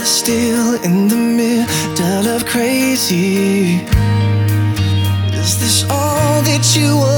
still in the middle of crazy. Is this all that you